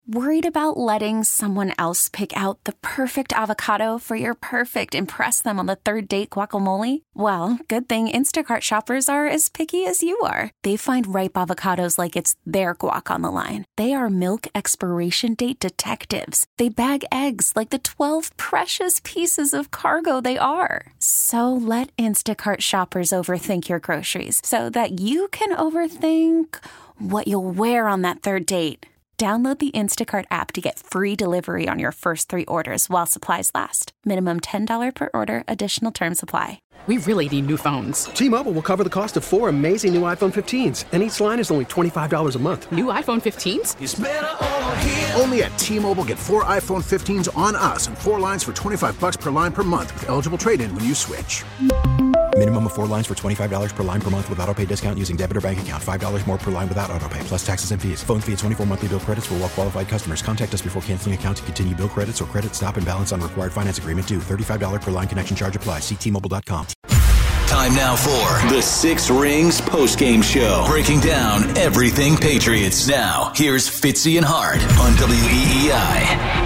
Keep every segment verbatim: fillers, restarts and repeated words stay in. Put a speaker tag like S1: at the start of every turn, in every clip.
S1: Worried about letting someone else pick out the perfect avocado for your perfect impress them on the third date guacamole? Well, good thing Instacart shoppers are as picky as you are. They find ripe avocados like it's their guac on the line. They are milk expiration date detectives. They bag eggs like the twelve precious pieces of cargo they are. So let Instacart shoppers overthink your groceries so that you can overthink what you'll wear on that third date. Download the Instacart app to get free delivery on your first three orders while supplies last. Minimum ten dollars per order. Additional terms apply.
S2: We really need new phones.
S3: T-Mobile will cover the cost of four amazing new iPhone fifteens, and each line is only twenty-five dollars a month.
S2: New iPhone fifteens?
S4: It's better over here. Only at T-Mobile, get four iPhone fifteens on us and four lines for twenty-five dollars per line per month with eligible trade-in when you switch.
S5: Minimum of four lines for twenty-five dollars per line per month with autopay discount using debit or bank account. five dollars more per line without autopay, plus taxes and fees. Phone fee at twenty-four monthly bill credits for well-qualified customers. Contact us before canceling account to continue bill credits or credit stop and balance on required finance agreement due. thirty-five dollars per line connection charge applies. See T Mobile dot com.
S6: Time now for the Six Rings postgame show, breaking down everything Patriots. Now, here's Fitzy and Hart on W E E I.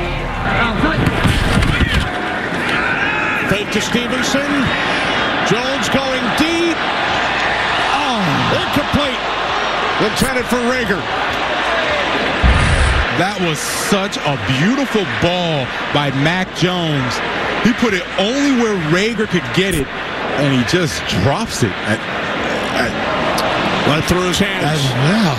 S7: Fake to Stevenson. Jones going deep. Oh, incomplete. Intended for Rager.
S8: That was such a beautiful ball by Mac Jones. He put it only where Rager could get it, and he just drops it. At, at,
S7: Went through his hands.
S8: as well.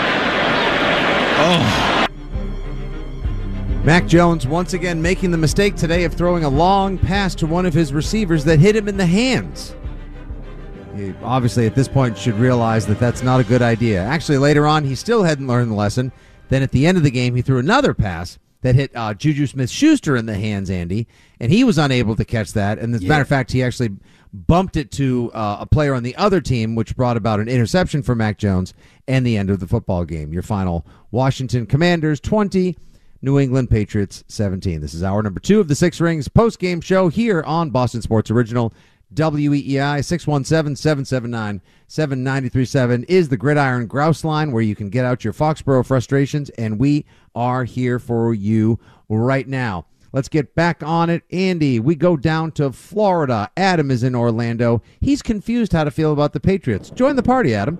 S8: Oh.
S9: Mac Jones once again making the mistake today of throwing a long pass to one of his receivers that hit him in the hands. He obviously at this point should realize that that's not a good idea. Actually, later on, he still hadn't learned the lesson. Then at the end of the game, he threw another pass that hit uh, Juju Smith-Schuster in the hands, Andy, and he was unable to catch that. And as a
S5: Yeah.
S9: matter of fact, he actually bumped it to uh, a player on the other team, which brought about an interception for Mac Jones and the end of the football game. Your final, Washington Commanders twenty, New England Patriots seventeen. This is hour number two of the Six Rings post-game show here on Boston Sports Original. W E E I. Six one seven, seven seven nine, seven nine three seven is the Gridiron Grouse line where you can get out your Foxborough frustrations, and we are here for you right now. Let's get back on it. Andy, we go down to Florida. Adam is in Orlando. He's confused how to feel about the Patriots. Join the party, Adam.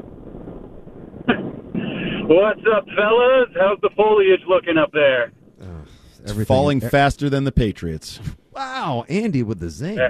S10: What's up, fellas? How's the foliage looking up there?
S9: Uh,
S11: It's falling faster than the Patriots.
S9: Wow, Andy with the zing.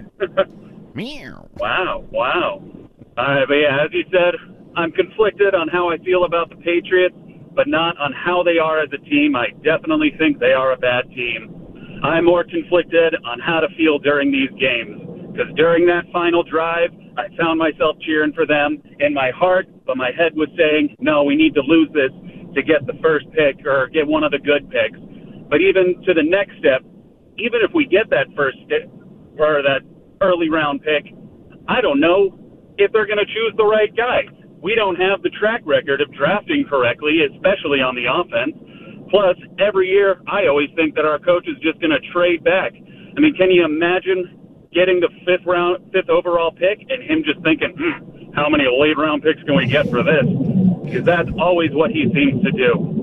S11: Meow.
S10: Wow, wow. Uh, but yeah, as you said, I'm conflicted on how I feel about the Patriots, but not on how they are as a team. I definitely think they are a bad team. I'm more conflicted on how to feel during these games, because during that final drive, I found myself cheering for them in my heart, but my head was saying, no, we need to lose this to get the first pick or get one of the good picks. But even to the next step, even if we get that first st- or that early round pick, I don't know if they're going to choose the right guy. We don't have the track record of drafting correctly, especially on the offense. Plus, every year, I always think that our coach is just going to trade back. I mean, can you imagine getting the fifth round, fifth overall pick, and him just thinking, hmm, how many late round picks can we get for this? Because that's always what he seems to do.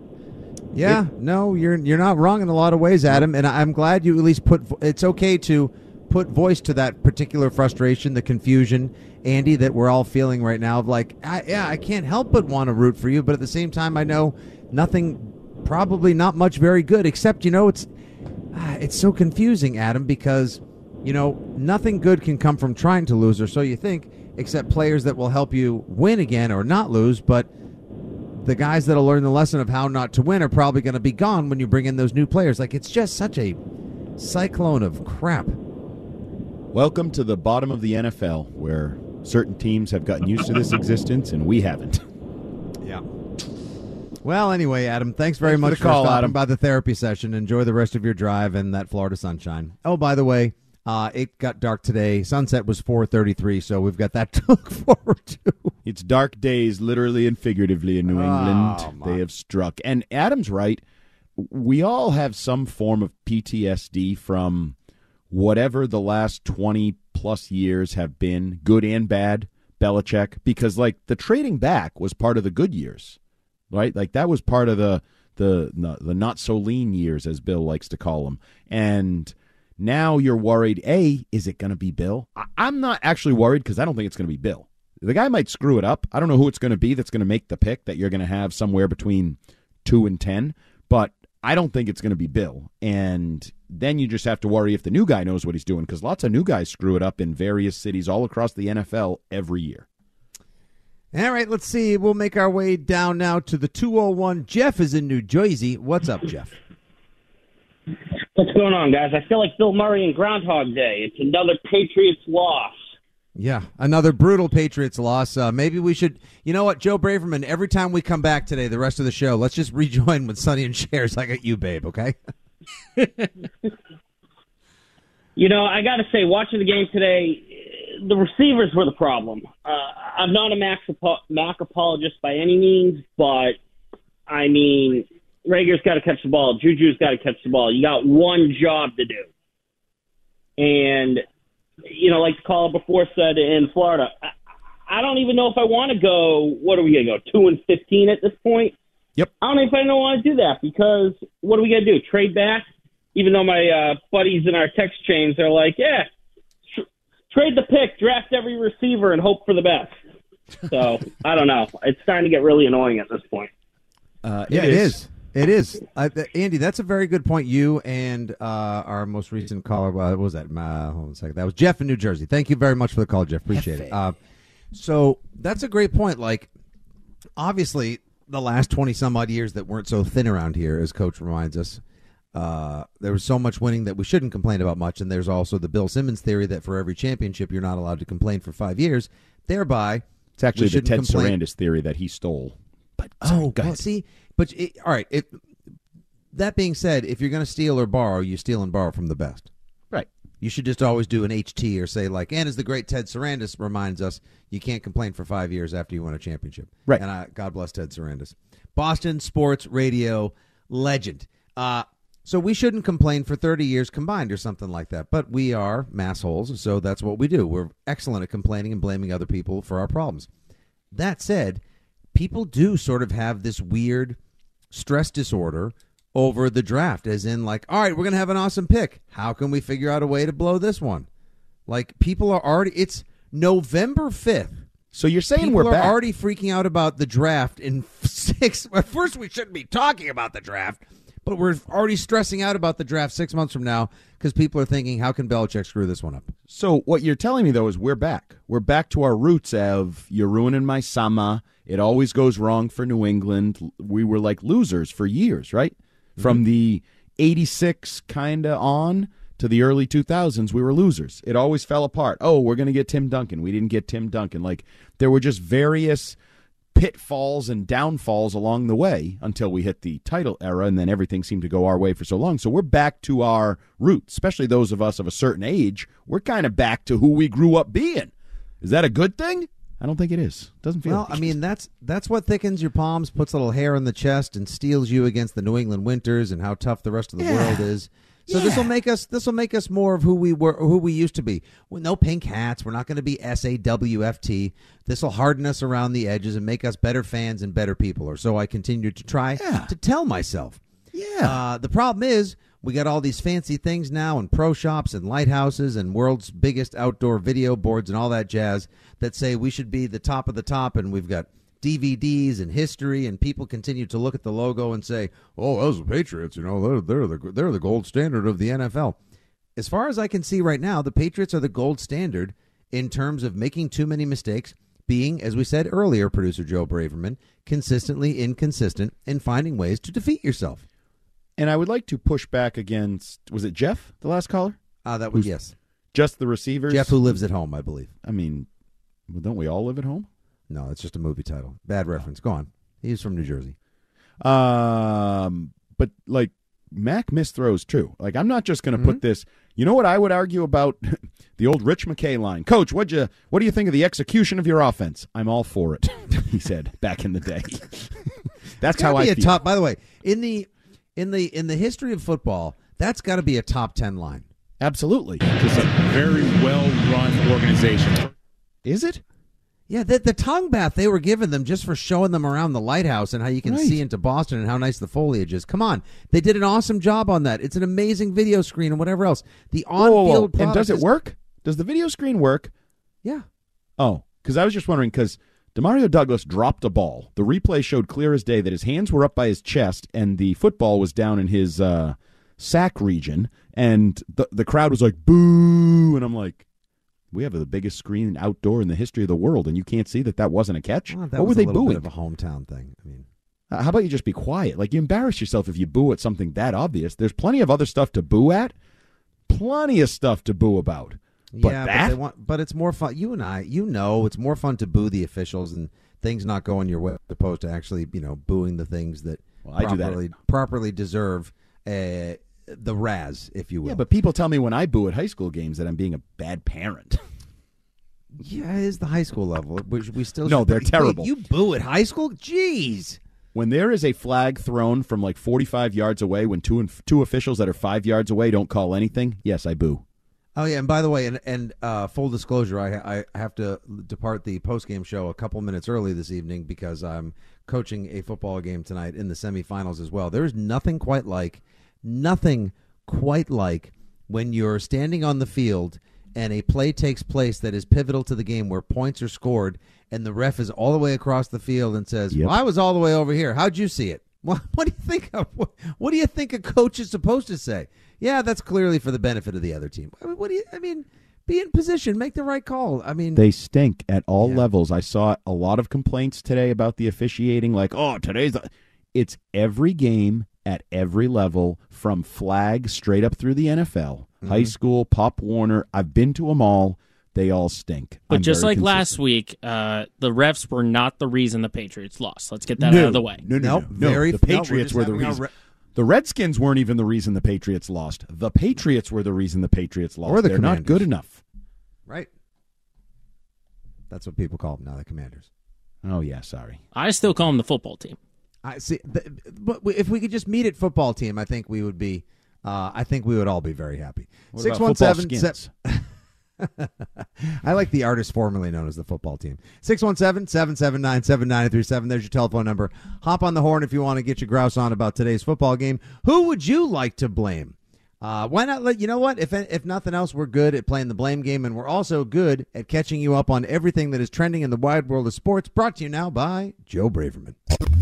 S9: Yeah, no, you're you're not wrong in a lot of ways, Adam, and I'm glad you at least put. It's okay to put voice to that particular frustration, the confusion, Andy, that we're all feeling right now. Of like, I, yeah, I can't help but want to root for you, but at the same time, I know nothing, probably not much, very good. Except, you know, it's ah, it's so confusing, Adam, because you know nothing good can come from trying to lose, or so you think, except players that will help you win again or not lose, but the guys that'll learn the lesson of how not to win are probably going to be gone when you bring in those new players. Like, it's just such a cyclone of crap.
S11: Welcome to the bottom of the N F L, where certain teams have gotten used to this existence and we haven't.
S9: Yeah. Well, anyway, Adam, thanks very
S11: Thanks for
S9: much
S11: the
S9: for,
S11: call,
S9: stopping
S11: Adam.
S9: by the therapy session. Enjoy the rest of your drive and that Florida sunshine. Oh, by the way, uh, it got dark today. Sunset was four thirty-three, so we've got that to look forward to.
S11: It's dark days, literally and figuratively, in New England.
S9: Oh,
S11: they have struck. And Adam's right. We all have some form of P T S D from whatever the last twenty-plus years have been, good and bad, Belichick, because, like, the trading back was part of the good years, right? Like, that was part of the, the the not so lean years, as Bill likes to call them. And now you're worried, A, is it going to be Bill? I, I'm not actually worried because I don't think it's going to be Bill. The guy might screw it up. I don't know who it's going to be that's going to make the pick that you're going to have somewhere between two and ten, but I don't think it's going to be Bill. And then you just have to worry if the new guy knows what he's doing, because lots of new guys screw it up in various cities all across the N F L every year.
S9: All right, let's see. We'll make our way down now to the two oh one. Jeff is in New Jersey. What's up, Jeff?
S12: What's going on, guys? I feel like Bill Murray in Groundhog Day. It's another Patriots loss.
S9: Yeah, another brutal Patriots loss. Uh, maybe we should, you know what, Joe Braverman, every time we come back today, the rest of the show, let's just rejoin with Sonny and Shares like at you, babe, okay?
S12: You know, I got to say, watching the game today, the receivers were the problem. Uh, I'm not a Mac, Mac apologist by any means, but, I mean, Rager's got to catch the ball. Juju's got to catch the ball. You got one job to do. And, you know, like the caller before said in Florida, I, I don't even know if I want to go, what are we going to go, two and fifteen at this point?
S11: Yep.
S12: I don't know if I don't want to do that, because what are we going to do, trade back? Even though my uh, buddies in our text chains are like, yeah, tr- trade the pick, draft every receiver, and hope for the best. So, I don't know. It's starting to get really annoying at this point.
S9: Uh, yeah, it is. It is. Uh, Andy, that's a very good point. You and uh, our most recent caller, uh, what was that? Uh, hold on a second. That was Jeff in New Jersey. Thank you very much for the call, Jeff. Appreciate it. Uh, so that's a great point. Like, obviously, the last twenty-some-odd years that weren't so thin around here, as Coach reminds us, uh, there was so much winning that we shouldn't complain about much. And there's also the Bill Simmons theory that for every championship, you're not allowed to complain for five years. Thereby,
S11: it's actually
S9: we
S11: the Ted
S9: complain.
S11: Sarandis theory that he stole. But sorry,
S9: oh, well, see, but it, all right. It, that being said, if you're going to steal or borrow, you steal and borrow from the best.
S11: Right.
S9: You should just always do an H T or say, like, and as the great Ted Sarandis reminds us, you can't complain for five years after you win a championship.
S11: Right.
S9: And I, God bless Ted Sarandis. Boston sports radio legend. Uh, so we shouldn't complain for thirty years combined or something like that. But we are massholes, so that's what we do. We're excellent at complaining and blaming other people for our problems. That said, people do sort of have this weird stress disorder over the draft, as in, like, all right, we're going to have an awesome pick. How can we figure out a way to blow this one? Like, people are already, it's November fifth.
S11: So you're saying
S9: people
S11: we're
S9: are
S11: back.
S9: already freaking out about the draft in six. At first, we shouldn't be talking about the draft, but we're already stressing out about the draft six months from now because people are thinking, how can Belichick screw this one up?
S11: So what you're telling me, though, is we're back. We're back to our roots of you're ruining my summer. It always goes wrong for New England. We were like losers for years, right? Mm-hmm. From the eighty-six kind of on to the early two thousands, we were losers. It always fell apart. Oh, we're going to get Tim Duncan. We didn't get Tim Duncan. Like, there were just various pitfalls and downfalls along the way until we hit the title era, and then everything seemed to go our way for so long. So we're back to our roots, especially those of us of a certain age. We're kind of back to who we grew up being. Is that a good thing? I don't think it is. Doesn't feel
S9: well.
S11: like
S9: I mean, that's that's what thickens your palms, puts a little hair in the chest, and steels you against the New England winters and how tough the rest of the
S11: Yeah.
S9: world is. So
S11: Yeah.
S9: this will make us this will make us more of who we were, who we used to be. Well, no pink hats. We're not going to be S A W F T. This will harden us around the edges and make us better fans and better people. Or so I continue to try
S11: Yeah.
S9: to tell myself.
S11: Yeah.
S9: Uh, the problem is we got all these fancy things now and pro shops and lighthouses and world's biggest outdoor video boards and all that jazz that say we should be the top of the top, and we've got D V Ds and history, and people continue to look at the logo and say, "Oh, those are the Patriots. You know, they're they're the they're the gold standard of the N F L." As far as I can see right now, the Patriots are the gold standard in terms of making too many mistakes, being, as we said earlier, producer Joe Braverman, consistently inconsistent, and finding ways to defeat yourself.
S11: And I would like to push back against, was it Jeff, the last caller?
S9: Uh, that was,
S11: Who's
S9: yes.
S11: Just the receivers?
S9: Jeff, who lives at home, I believe.
S11: I mean, well, don't we all live at home?
S9: No, it's just a movie title. Bad reference. Go on. He's from New Jersey.
S11: Um, but, like, Mac missed throws, too. Like, I'm not just going to
S9: Mm-hmm.
S11: put this. You know what I would argue about the old Rich McKay line? Coach, what'd you, what do you think of the execution of your offense? I'm all for it, he said back in the day. That's how I
S9: be a
S11: feel.
S9: top, by the way, in the in the in the history of football, that's got to be a top ten line.
S11: Absolutely.
S8: Just a very well-run organization.
S11: Is it?
S9: Yeah, the, the tongue bath they were giving them just for showing them around the lighthouse and how you can
S11: Right.
S9: see into Boston and how nice the foliage is. Come on. They did an awesome job on that. It's an amazing video screen and whatever else. The
S11: Whoa, whoa, whoa.
S9: on-field
S11: And
S9: product
S11: does it
S9: is-
S11: work? Does the video screen work?
S9: Yeah.
S11: Oh, because I was just wondering, because Demario Douglas dropped a ball. The replay showed clear as day that his hands were up by his chest and the football was down in his uh, sack region, and the, the crowd was like, boo, and I'm like, we have the biggest screen outdoor in the history of the world, and you can't see that that wasn't a catch?
S9: Well, that
S11: what
S9: was
S11: were
S9: a
S11: they
S9: little
S11: booing?
S9: bit of a hometown thing. I mean,
S11: Uh, how about you just be quiet? Like, you embarrass yourself if you boo at something that obvious. There's plenty of other stuff to boo at. Plenty of stuff to boo about. But
S9: yeah,
S11: that?
S9: but, they want, but it's more fun. You and I, you know, it's more fun to boo the officials and things not going your way, as opposed to actually, you know, booing the things that
S11: Well, I do that.
S9: properly properly deserve uh, the razz, if you will.
S11: Yeah, but people tell me when I boo at high school games that I'm being a bad parent.
S9: Yeah, it is the high school level. We, we still
S11: No,
S9: should-
S11: they're
S9: wait,
S11: terrible.
S9: You boo at high school? Jeez.
S11: When there is a flag thrown from like forty-five yards away, when two and two officials that are five yards away don't call anything, yes, I boo.
S9: Oh yeah, and by the way, and and uh, full disclosure, I I have to depart the postgame show a couple minutes early this evening because I'm coaching a football game tonight in the semifinals as well. There is nothing quite like, nothing quite like when you're standing on the field and a play takes place that is pivotal to the game where points are scored, and the ref is all the way across the field and says,
S11: Yep.
S9: well, I was all the way over here. How'd you see it? What, what do you think? Of, what, what do you think a coach is supposed to say? Yeah, that's clearly for the benefit of the other team. I mean, what do you? I mean, be in position, make the right call. I mean,
S11: They stink at all
S9: Yeah.
S11: levels. I saw a lot of complaints today about the officiating, like, oh, today's the... It's every game at every level, from flag straight up through the N F L,
S9: Mm-hmm.
S11: high school, Pop Warner. I've been to them all. They all stink.
S13: But
S11: I'm
S13: just
S11: very
S13: like last
S11: consistent.
S13: week, uh, the refs were not the reason the Patriots lost. Let's get that
S11: no,
S13: out of the way.
S11: No, no,
S9: Nope,
S11: no, no.
S9: very-
S11: The
S9: no, we're
S11: Patriots
S9: just
S11: were the
S9: having our
S11: reason.
S9: re-
S11: The Redskins weren't even the reason the Patriots lost. The Patriots were the reason the Patriots lost.
S9: Or the
S11: They're not
S9: Commanders.
S11: good enough.
S9: right. That's what people call them now, the Commanders.
S11: Oh, yeah, sorry.
S13: I still call them the football team.
S9: I see. The, but if we could just meet at football team, I think we would be. Uh, I think we would all be very happy.
S11: What
S9: Six
S11: about
S9: one
S11: football
S9: seven.
S11: skins?
S9: I like the artist formerly known as the football team. six one seven, seven seven nine, seven nine three seven. There's your telephone number. Hop on the horn if you want to get your grouse on about today's football game. Who would you like to blame? Uh, why not let you know what? If if nothing else, we're good at playing the blame game, and we're also good at catching you up on everything that is trending in the wide world of sports. Brought to you now by Joe Braverman.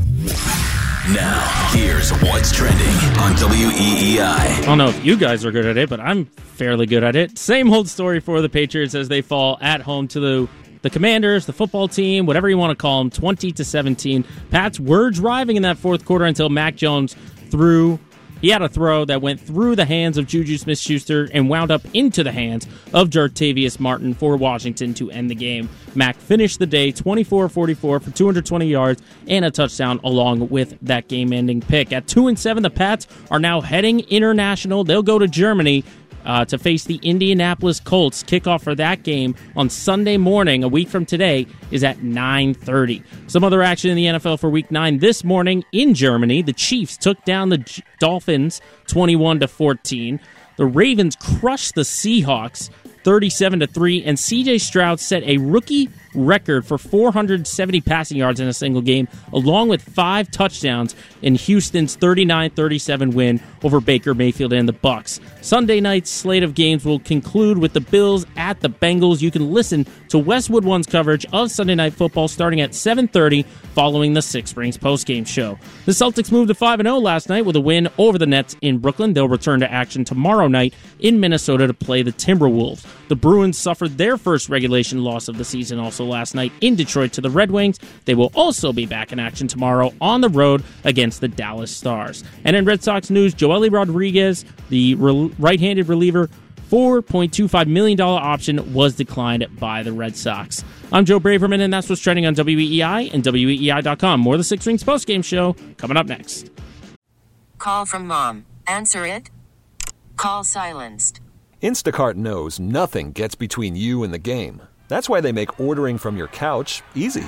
S6: Now, here's what's trending on W E E I.
S13: I don't know if you guys are good at it, but I'm fairly good at it. Same old story for the Patriots as they fall at home to the the Commanders, the football team, whatever you want to call them, twenty to seventeen. Pats were driving in that fourth quarter until Mac Jones threw. He had a throw that went through the hands of Juju Smith-Schuster and wound up into the hands of Jartavius Martin for Washington to end the game. Mac finished the day twenty-four forty-four for two hundred twenty yards and a touchdown along with that game-ending pick. At two and seven, the Pats are now heading international. They'll go to Germany Uh, to face the Indianapolis Colts. Kickoff for that game on Sunday morning, a week from today, is at nine thirty. Some other action in the N F L for Week nine this morning in Germany. The Chiefs took down the G- Dolphins twenty-one to fourteen. The Ravens crushed the Seahawks thirty-seven to three, and C J Stroud set a rookie record for four hundred seventy passing yards in a single game, along with five touchdowns in Houston's thirty-nine thirty-seven win over Baker Mayfield and the Bucs. Sunday night's slate of games will conclude with the Bills at the Bengals. You can listen to Westwood One's coverage of Sunday Night Football starting at seven thirty following the Six Rings postgame show. The Celtics moved to five and oh last night with a win over the Nets in Brooklyn. They'll return to action tomorrow night in Minnesota to play the Timberwolves. The Bruins suffered their first regulation loss of the season also last night in Detroit to the Red Wings. They will also be back in action tomorrow on the road against the Dallas Stars. And in Red Sox news, Joely Rodriguez, the re- right-handed reliever, four point two five million dollars option was declined by the Red Sox. I'm Joe Braverman, and that's what's trending on W E E I and W E E I dot com. More of the Six Rings postgame show coming up next.
S14: Call from mom. Answer it. Call silenced.
S15: Instacart knows nothing gets between you and the game. That's why they make ordering from your couch easy.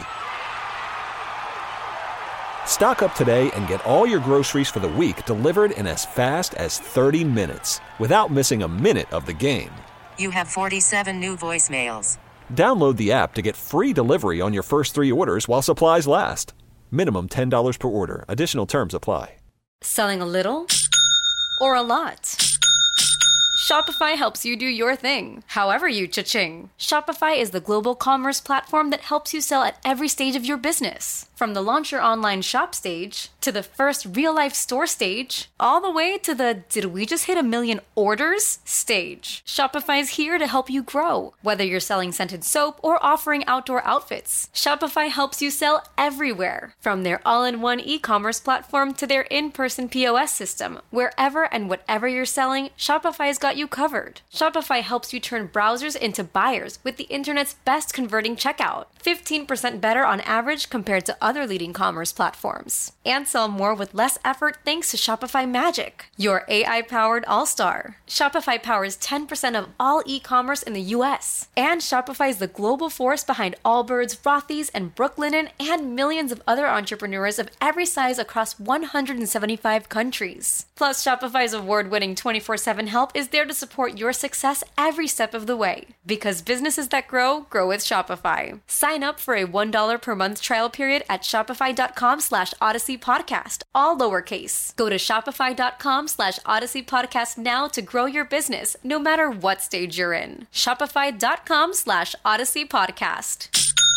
S15: Stock up today and get all your groceries for the week delivered in as fast as thirty minutes without missing a minute of the game.
S14: You have forty-seven new voicemails.
S15: Download the app to get free delivery on your first three orders while supplies last. Minimum ten dollars per order. Additional terms apply.
S16: Selling a little or a lot? Shopify helps you do your thing, however you cha-ching. Shopify is the global commerce platform that helps you sell at every stage of your business. From the launch your online shop stage, to the first real-life store stage, all the way to the did we just hit a million orders stage. Shopify's here to help you grow. Whether you're selling scented soap or offering outdoor outfits, Shopify helps you sell everywhere. From their all-in-one e-commerce platform to their in-person P O S system, wherever and whatever you're selling, Shopify's got you covered. Shopify helps you turn browsers into buyers with the internet's best converting checkout. fifteen percent better on average compared to other leading commerce platforms. And sell more with less effort thanks to Shopify Magic, your A I-powered all-star. Shopify powers ten percent of all e-commerce in the U S. And Shopify is the global force behind Allbirds, Rothy's, and Brooklinen, and millions of other entrepreneurs of every size across one hundred seventy-five countries. Plus, Shopify's award-winning twenty-four seven help is there to support your success every step of the way. Because businesses that grow, grow with Shopify. Sign up for a one dollar per month trial period at shopify.com slash Odyssey Podcast, all lowercase. Go to shopify.com slash Odyssey Podcast now to grow your business, no matter what stage you're in. Shopify.com slash Odyssey Podcast.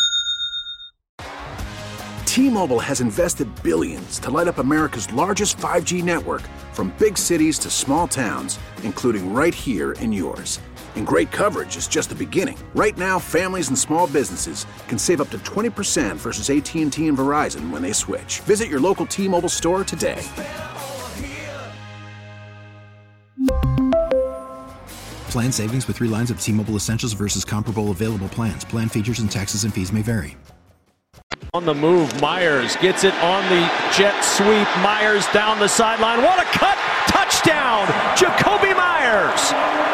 S4: T-Mobile has invested billions to light up America's largest five G network, from big cities to small towns, including right here in yours. And great coverage is just the beginning. Right now, families and small businesses can save up to twenty percent versus A T and T and Verizon when they switch. Visit your local T-Mobile store today.
S5: Plan savings with three lines of T-Mobile Essentials versus comparable available plans. Plan features and taxes and fees may vary.
S17: On the move, Myers gets it on the jet sweep. Myers down the sideline. What a cut! Touchdown! Jakobi Meyers!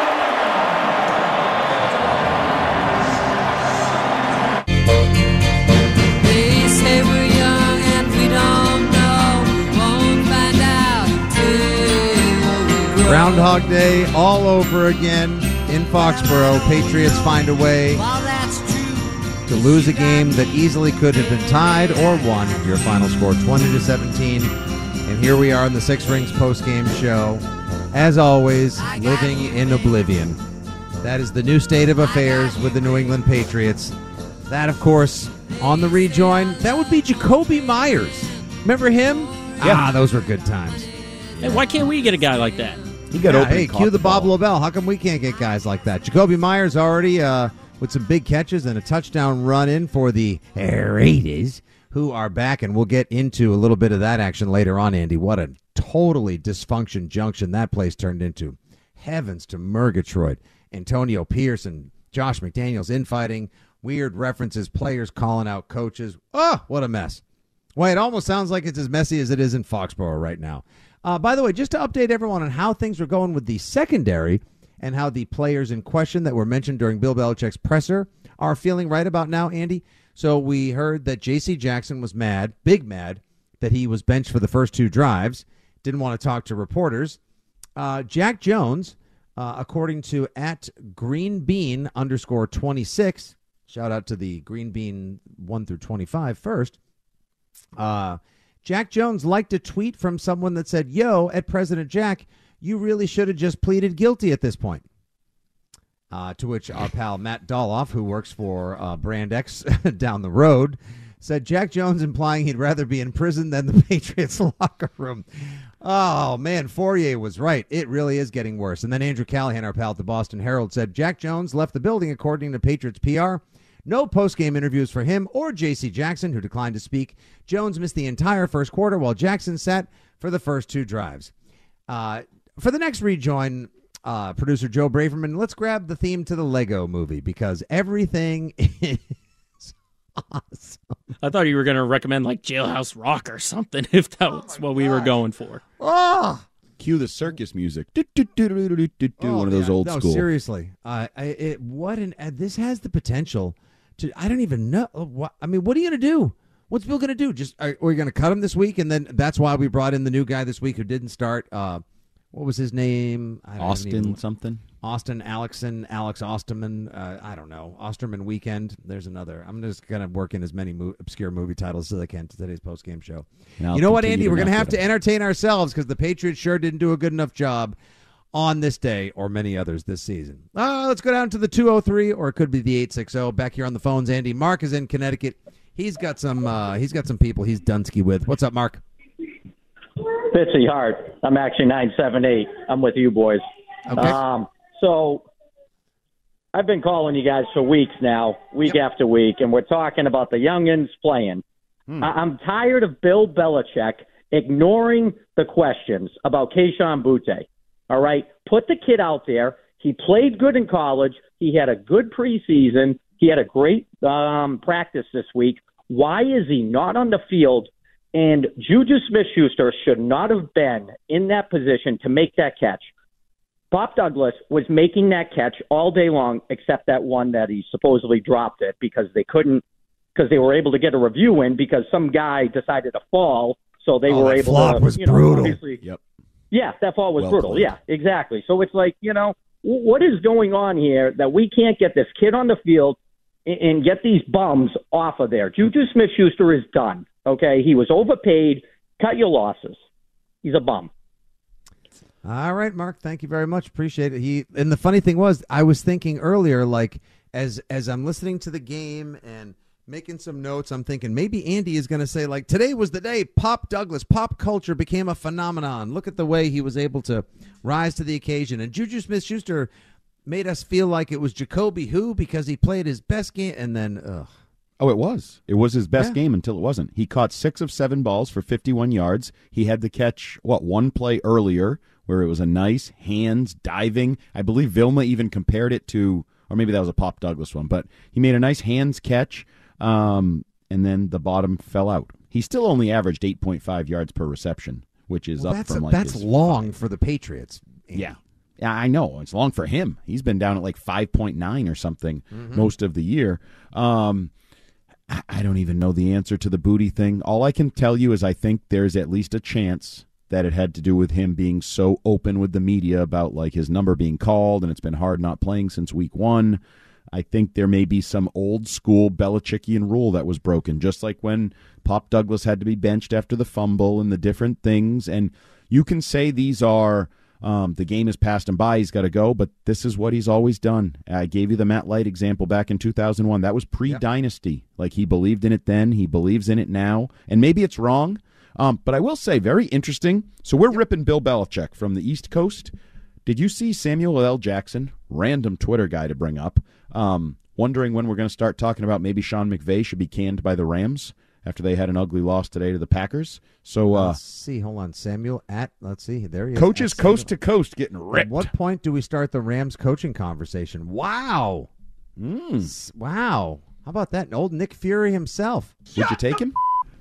S18: They say we're young and we don't know. We won't find out till we grow.
S9: Groundhog Day all over again in Foxborough. Patriots find a way to lose a game that easily could have been tied or won. Your final score twenty to seventeen. And here we are in the Six Rings post-game show. As always, living in oblivion. That is the new state of affairs with the New England Patriots. That, of course, on the rejoin, that would be Jakobi Meyers. Remember him?
S11: Yeah.
S9: Ah, those were good times.
S13: Hey, why can't we get a guy like that?
S11: He got
S9: yeah,
S11: open.
S9: Hey, cue the Bob Lobel. How come we can't get guys like that? Jakobi Meyers already uh, with some big catches and a touchdown run in for the Raiders, who are back, and we'll get into a little bit of that action later on, Andy. What a totally dysfunction junction that place turned into. Heavens to Murgatroyd. Antonio Pierce and Josh McDaniels infighting, weird references, players calling out coaches. Oh, what a mess. Well, it almost sounds like it's as messy as it is in Foxborough right now. Uh, by the way, just to update everyone on how things were going with the secondary and how the players in question that were mentioned during Bill Belichick's presser are feeling right about now, Andy. So we heard that J C Jackson was mad, big mad, that he was benched for the first two drives, didn't want to talk to reporters. Uh, Jack Jones, uh, according to at Green Bean underscore twenty-six, shout out to the Green Bean one through twenty-five first, uh, Jack Jones liked a tweet from someone that said, yo, at President Jack, you really should have just pleaded guilty at this point. Uh, to which our pal Matt Doloff, who works for uh, Brand X down the road, said Jack Jones implying he'd rather be in prison than the Patriots locker room. Oh, man, Fourier was right. It really is getting worse. And then Andrew Callahan, our pal at the Boston Herald, said Jack Jones left the building according to Patriots P R. No post-game interviews for him or J C Jackson, who declined to speak. Jones missed the entire first quarter while Jackson sat for the first two drives. Uh, for the next rejoin, uh, producer Joe Braverman, let's grab the theme to the Lego movie because everything is awesome.
S13: I thought you were going to recommend like Jailhouse Rock or something if that was oh what we God. were going for.
S9: Oh!
S11: Cue the circus music. Do, do, do, do, do, do, do, oh, one of those
S9: yeah.
S11: old
S9: no,
S11: school.
S9: Seriously. Uh, I, it, what an, uh, this has the potential to, I don't even know. What, I mean, what are you going to do? What's Bill going to do? Just Are, are we going to cut him this week? And then that's why we brought in the new guy this week who didn't start. Uh, what was his name? I don't
S11: Austin
S9: even,
S11: something?
S9: Austin Alexson, Alex Osterman. Uh, I don't know. Osterman Weekend. There's another. I'm just going to work in as many mo- obscure movie titles as I can to today's post-game show. You know what, Andy? We're going to have to entertain ourselves because the Patriots sure didn't do a good enough job on this day or many others this season. Uh, let's go down to the two oh three, or it could be the eight six oh. Back here on the phones, Andy. Mark is in Connecticut. He's got some uh, He's got some people he's Dunsky with. What's up, Mark?
S19: Fitzy Hart. I'm actually nine seven eight. I'm with you boys.
S9: Okay.
S19: Um, so I've been calling you guys for weeks now, week yep. after week, and we're talking about the youngins playing. Hmm. I- I'm tired of Bill Belichick ignoring the questions about Kayshon Boutte. All right? Put the kid out there. He played good in college. He had a good preseason. He had a great um, practice this week. Why is he not on the field? And Juju Smith-Schuster should not have been in that position to make that catch. Bob Douglas was making that catch all day long, except that one that he supposedly dropped it because they couldn't, because they were able to get a review in because some guy decided to fall, so they
S9: oh,
S19: were
S9: that
S19: able
S9: flop
S19: to.
S9: was
S19: you know,
S9: brutal.
S19: obviously-
S11: Yep.
S19: Yeah, that fall was
S11: Well
S19: brutal.
S11: played.
S19: Yeah, exactly. So it's like, you know, w- what is going on here that we can't get this kid on the field and, and get these bums off of there? Juju Smith-Schuster is done. Okay, he was overpaid. Cut your losses. He's a bum.
S9: All right, Mark. Thank you very much. Appreciate it. He and the funny thing was, I was thinking earlier, like as as I'm listening to the game and making some notes, I'm thinking maybe Andy is going to say, like, today was the day Pop Douglas, pop culture became a phenomenon. Look at the way he was able to rise to the occasion. And Juju Smith-Schuster made us feel like it was Jacoby who because he played his best game, and then ugh.
S11: Oh, it was. It was his best
S9: Yeah.
S11: game until it wasn't. He caught six of seven balls for fifty-one yards. He had to catch, what, one play earlier where it was a nice hands diving. I believe Vilma even compared it to, or maybe that was a Pop Douglas one, but he made a nice hands catch, um, and then the bottom fell out. He still only averaged eight point five yards per reception, which is
S9: Well,
S11: up
S9: that's
S11: from
S9: a-
S11: like
S9: that's
S11: his
S9: long
S11: five.
S9: for the Patriots. Andy.
S11: Yeah. Yeah, I know. It's long for him. He's been down at like five point nine or something
S9: Mhm.
S11: most of the year. Um, I- I don't even know the answer to the booty thing. All I can tell you is I think there's at least a chance that it had to do with him being so open with the media about like his number being called and it's been hard not playing since week one. I think there may be some old school Belichickian rule that was broken, just like when Pop Douglas had to be benched after the fumble and the different things. And you can say these are um, the game has passed him by, he's got to go, but this is what he's always done. I gave you the Matt Light example back in two thousand one. That was pre-dynasty. Like he believed in it then, he believes in it now, and maybe it's wrong. Um, but I will say, very interesting. So we're ripping Bill Belichick from the East Coast. Did you see Samuel L. Jackson, random Twitter guy to bring up, um, wondering when we're going to start talking about maybe Sean McVay should be canned by the Rams after they had an ugly loss today to the Packers? So uh,
S9: let's see. Hold on, Samuel. At let's see. There he is.
S11: coaches
S9: At
S11: coast
S9: Samuel.
S11: to coast getting ripped.
S9: At what point do we start the Rams coaching conversation? Wow.
S11: Mm.
S9: Wow. How about that? Old Nick Fury himself.
S11: Would you take him?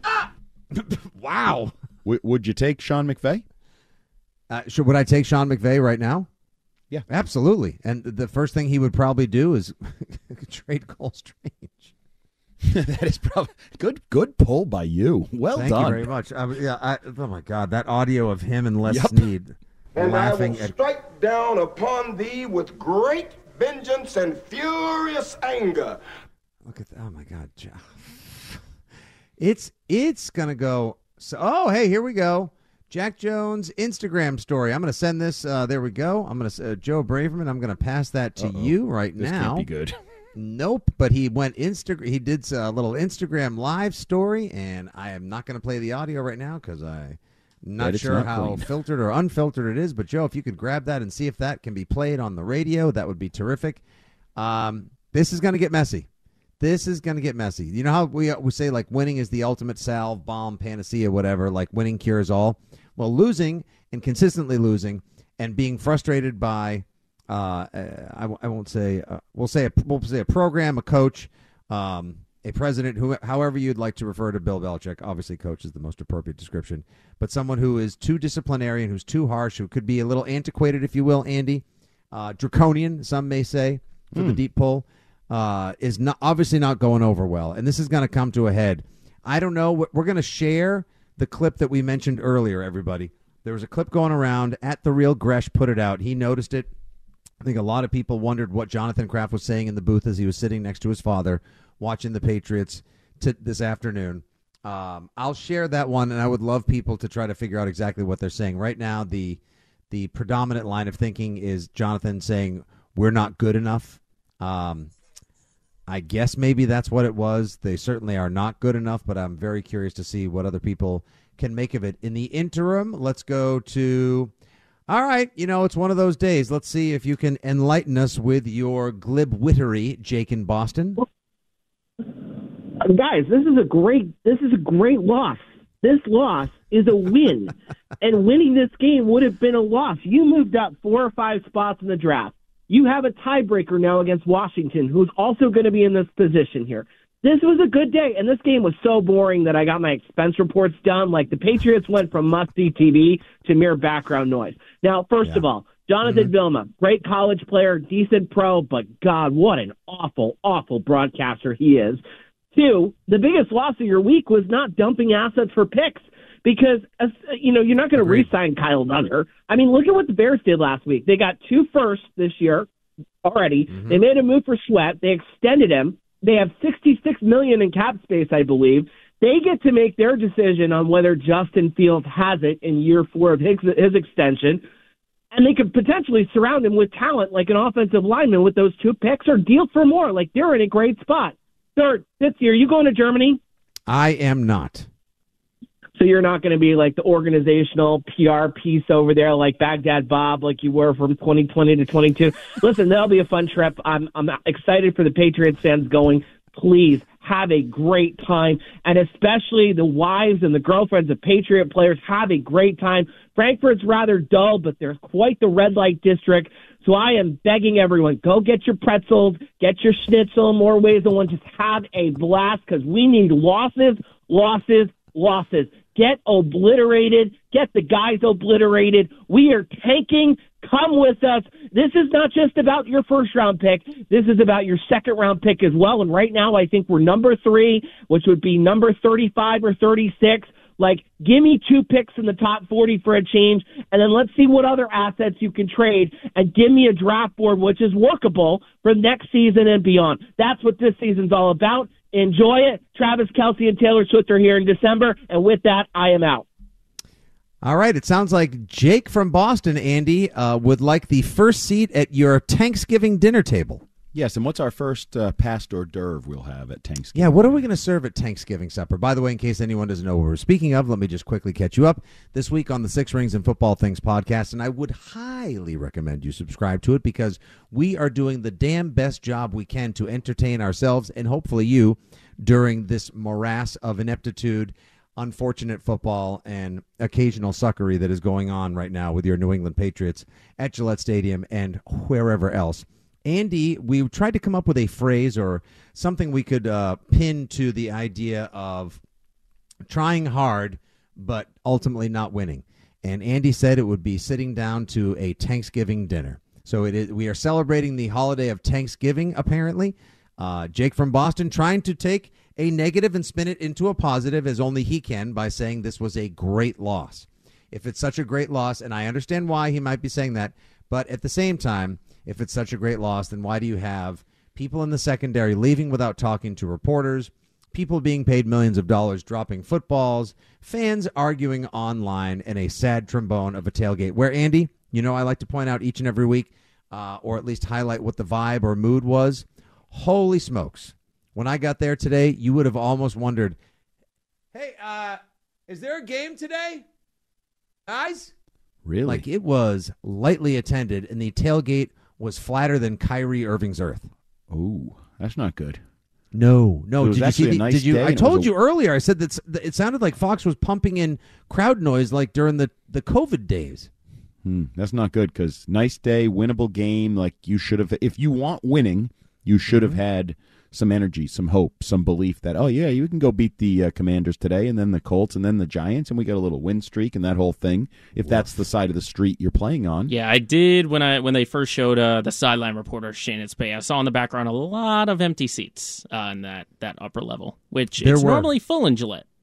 S9: Wow.
S11: W- would you take Sean McVay?
S9: Uh, should, would I take Sean McVay right now?
S11: Yeah.
S9: Absolutely. And the first thing he would probably do is trade Cole Strange.
S11: That is probably good. Good pull by you. Well
S9: Thank
S11: done.
S9: you very much. I, yeah. I, oh my God, that audio of him and Les
S11: Yep.
S9: Snead
S20: And
S9: laughing
S20: I will
S9: at.
S20: strike down upon thee with great vengeance and furious anger.
S9: Look at that. Oh my God. It's it's gonna go. So oh hey, here we go. Jack Jones Instagram story. I'm gonna send this. Uh, there we go. I'm gonna uh, Joe Braverman. I'm gonna pass that to
S11: Uh-oh.
S9: you right
S11: This
S9: now.
S11: can't be good.
S9: Nope. But he went Insta. He did a little Instagram live story, and I am not gonna play the audio right now because I. Not
S11: That it's
S9: sure
S11: not
S9: how
S11: clean.
S9: filtered or unfiltered it is, but Joe, if you could grab that and see if that can be played on the radio, that would be terrific. Um, this is going to get messy. This is going to get messy. You know how we we say like winning is the ultimate salve, balm, panacea, whatever. Like winning cures all. Well, losing and consistently losing and being frustrated by, uh, I, I won't say uh, we'll say a, we'll say a program, a coach, um, a president, who, however you'd like to refer to Bill Belichick. Obviously, coach is the most appropriate description. But someone who is too disciplinarian, who's too harsh, who could be a little antiquated, if you will, Andy, uh, draconian, some may say, for the
S11: Mm.
S9: deep pull, uh, is not obviously not going over well. And this is going to come to a head. I don't know. We're going to share the clip that we mentioned earlier, everybody. There was a clip going around at The Real Gresh put it out. He noticed it. I think a lot of people wondered what Jonathan Kraft was saying in the booth as he was sitting next to his father watching the Patriots t- this afternoon. Um, I'll share that one, and I would love people to try to figure out exactly what they're saying. Right now, the the predominant line of thinking is Jonathan saying, we're not good enough. Um, I guess maybe that's what it was. They certainly are not good enough, but I'm very curious to see what other people can make of it. In the interim, let's go to... All right, you know, it's one of those days. Let's see if you can enlighten us with your glib-wittery, Jake in Boston.
S12: Guys, this is a great this is a great loss. This loss is a win. And winning this game would have been a loss. You moved up four or five spots in the draft. You have a tiebreaker now against Washington, who's also going to be in this position here. This was a good day, and this game was so boring that I got my expense reports done. Like, the Patriots went from must-see T V to mere background noise. Now, first
S9: Yeah.
S12: of all, Jonathan
S9: Mm-hmm.
S12: Vilma, great college player, decent pro, but God, what an awful, awful broadcaster he is. Two, the biggest loss of your week was not dumping assets for picks because, uh, you know, you're not going to re-sign Kyle Duggar. I mean, look at what the Bears did last week. They got two firsts this year already.
S9: Mm-hmm.
S12: They made a move for Sweat. They extended him. They have sixty-six million dollars in cap space, I believe. They get to make their decision on whether Justin Fields has it in year four of his, his extension. And they could potentially surround him with talent like an offensive lineman with those two picks or deal for more. Like, they're in a great spot. Third, this year, you going to Germany?
S9: I am not.
S12: So you're not going to be like the organizational P R piece over there like Baghdad Bob like you were from twenty twenty to twenty-two. Listen, that'll be a fun trip. I'm I'm excited for the Patriots fans going. Please have a great time, and especially the wives and the girlfriends of Patriot players, have a great time. Frankfurt's rather dull, but there's quite the red light district. So I am begging everyone, go get your pretzels, get your schnitzel in more ways than one. Just have a blast because we need losses, losses, losses. Get obliterated. Get the guys obliterated. We are tanking. Come with us. This is not just about your first-round pick. This is about your second-round pick as well. And right now I think we're number three, which would be number thirty-five or thirty-six. Like, give me two picks in the top forty for a change, and then let's see what other assets you can trade, and give me a draft board which is workable for next season and beyond. That's what this season's all about. Enjoy it. Travis Kelce and Taylor Swift are here in December, and with that, I am out.
S9: All right, it sounds like Jake from Boston, Andy, uh, would like the first seat at your Thanksgiving dinner table.
S11: Yes, and what's our first uh, past hors d'oeuvre we'll have at Thanksgiving?
S9: Yeah, what are we going to serve at Thanksgiving supper? By the way, in case anyone doesn't know what we're speaking of, let me just quickly catch you up. This week on the Six Rings and Football Things podcast, and I would highly recommend you subscribe to it because we are doing the damn best job we can to entertain ourselves and hopefully you during this morass of ineptitude, unfortunate football, and occasional suckery that is going on right now with your New England Patriots at Gillette Stadium and wherever else. Andy, we tried to come up with a phrase or something we could uh, pin to the idea of trying hard but ultimately not winning. And Andy said it would be sitting down to a Thanksgiving dinner. So it is. We are celebrating the holiday of Thanksgiving, apparently. Uh, Jake from Boston trying to take a negative and spin it into a positive as only he can by saying this was a great loss. If it's such a great loss, and I understand why he might be saying that, but at the same time, if it's such a great loss, then why do you have people in the secondary leaving without talking to reporters, people being paid millions of dollars dropping footballs, fans arguing online, and a sad trombone of a tailgate where, Andy, you know I like to point out each and every week, uh, or at least highlight what the vibe or mood was. Holy smokes. When I got there today, you would have almost wondered, hey, uh, is there a game today? Guys?
S11: Really?
S9: Like, it was lightly attended, and the tailgate was flatter than Kyrie Irving's earth.
S11: Oh, that's not good.
S9: No, no.
S11: It was
S9: did you see
S11: actually
S9: the,
S11: a nice
S9: did you
S11: day,
S9: I
S11: and it
S9: told
S11: was a-
S9: you earlier, I said that it sounded like Fox was pumping in crowd noise like during the, the COVID days.
S11: Hmm, that's not good because nice day, winnable game. Like you should have, if you want winning, you should have had some energy, some hope, some belief that, oh, yeah, you can go beat the uh, Commanders today and then the Colts and then the Giants, and we got a little win streak and that whole thing, if that's the side of the street you're playing on.
S13: Yeah, I did when I when they first showed uh, the sideline reporter, Shannon Spay. I saw in the background a lot of empty seats uh, in that, that upper level, which
S9: There
S13: it's
S9: were.
S13: normally full in Gillette.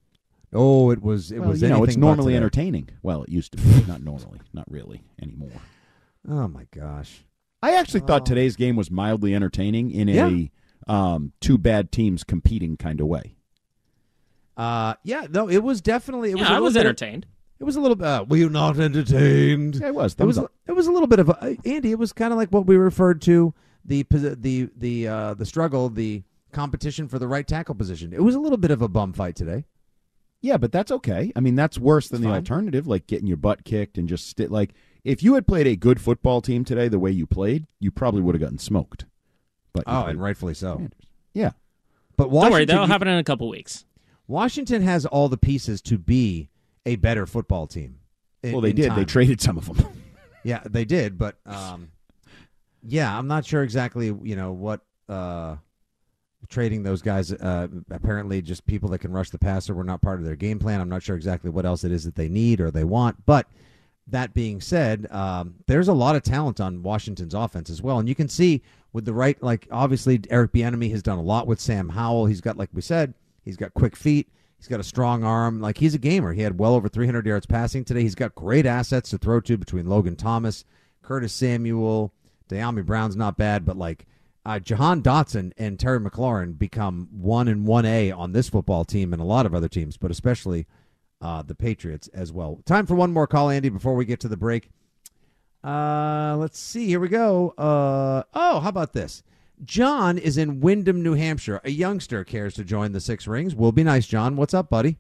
S9: Oh, it was. It
S11: well,
S9: was.
S11: You know, it's
S9: anything but
S11: normally
S9: today.
S11: entertaining. Well, it used to be. Not normally. Not really anymore.
S9: Oh my gosh.
S11: I actually
S9: Oh.
S11: thought today's game was mildly entertaining in
S9: Yeah.
S11: a um, two bad teams competing kind of way.
S9: Uh, yeah, no, it was definitely. It was.
S13: Yeah,
S9: a
S13: I
S9: little
S13: was
S9: bit of-
S13: entertained.
S9: It was a little. Uh, were you not entertained?
S11: Yeah, it was.
S9: It was.
S11: Thumbs up.
S9: It was a little bit of a, uh, Andy. It was kind of like what we referred to the posi- the the uh, the struggle, the competition for the right tackle position. It was a little bit of a bum fight today.
S11: Yeah, but that's okay. I mean, that's worse than
S9: It's
S11: the
S9: fine.
S11: alternative, like getting your butt kicked and just sti- like if you had played a good football team today, the way you played, you probably would have gotten smoked. But you
S9: Oh,
S11: played
S9: and rightfully so.
S11: Commanders. Yeah,
S9: But
S13: Don't
S9: Washington,
S13: worry, that'll
S9: you-
S13: happen in a couple weeks.
S9: Washington has all the pieces to be a better football team. in-
S11: well, they
S9: in
S11: did. They
S9: time.
S11: traded some of them.
S9: Yeah, they did, but um, yeah, I'm not sure exactly. You know what? Uh, trading those guys, uh, apparently, just people that can rush the passer were not part of their game plan. I'm not sure exactly what else it is that they need or they want. But that being said, um, there's a lot of talent on Washington's offense as well, and you can see with the right, like obviously Eric Bieniemy has done a lot with Sam Howell. He's got, like we said, he's got quick feet. He's got a strong arm. Like, he's a gamer. He had well over three hundred yards passing today. He's got great assets to throw to between Logan Thomas, Curtis Samuel, De'Ami Brown's not bad, but like uh, Jahan Dotson and Terry McLaurin become one and one A on this football team and a lot of other teams, but especially uh, the Patriots as well. Time for one more call, Andy, before we get to the break. Uh, let's see. Here we go. Uh, oh, how about this? John is in Windham, New Hampshire. A youngster cares to join the Six Rings. Will be nice, John. What's up, buddy?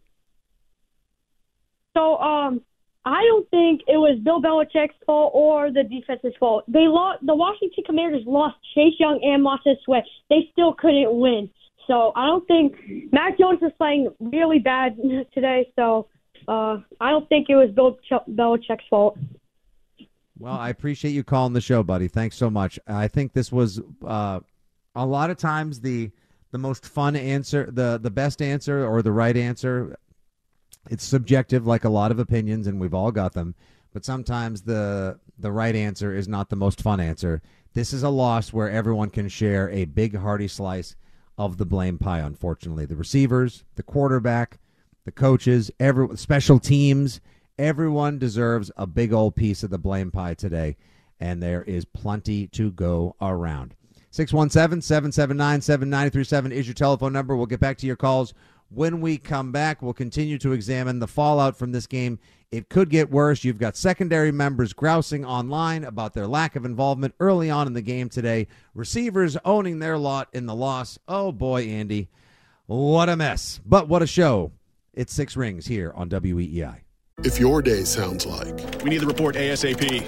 S21: So, um, I don't think it was Bill Belichick's fault or the defense's fault. They lost. The Washington Commanders lost Chase Young and Montez Sweat. They still couldn't win. So I don't think Mac Jones was playing really bad today. So uh, I don't think it was Bill Ch- Belichick's fault.
S9: Well, I appreciate you calling the show, buddy. Thanks so much. I think this was uh, a lot of times the the most fun answer, the the best answer or the right answer. It's subjective, like a lot of opinions, and we've all got them. But sometimes the the right answer is not the most fun answer. This is a loss where everyone can share a big, hearty slice of the blame pie, unfortunately. The receivers, the quarterback, the coaches, every special teams, everyone deserves a big old piece of the blame pie today, and there is plenty to go around. six one seven, seven seven nine, seven nine three seven is your telephone number. We'll get back to your calls. When we come back, we'll continue to examine the fallout from this game. It could get worse. You've got secondary members grousing online about their lack of involvement early on in the game today. Receivers owning their lot in the loss. Oh, boy, Andy. What a mess. But what a show. It's Six Rings here on W E E I.
S22: If your day sounds like
S7: We need the report ASAP.